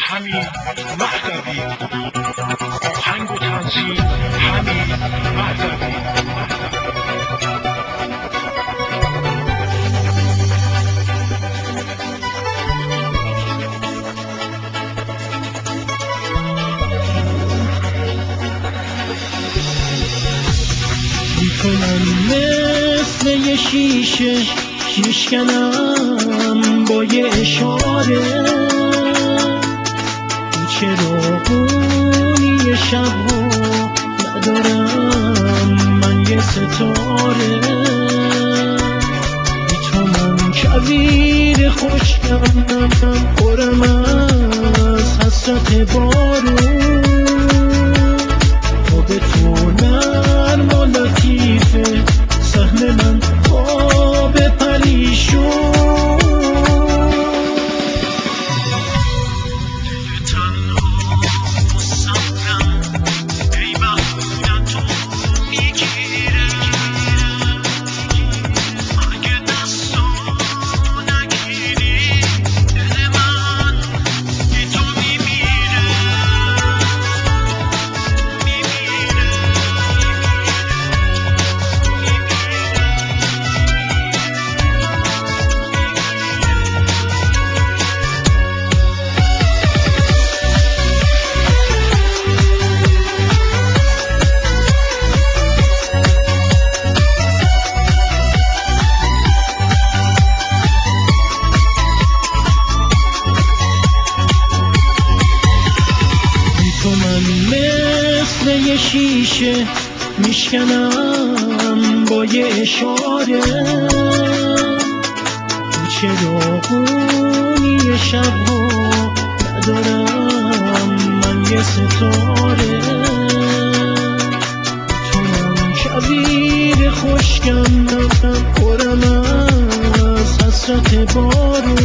همین مهدوی، آهنگ و تنظیم همین مهدوی. تو من مثل یه شیشه میشکنم با یه اشاره، چراغونی شبها ندارم من یه ستاره. تو من کویر خشکم پرم از حسرت بارون، به تو نرم و لطیفه سهم من خواب پریشون. مثل یه شیشه میشکنم با یه اشاره، چراغونی شبها ندارم من یه ستاره. تو من کویر خشکم پرم از حسرت بارون،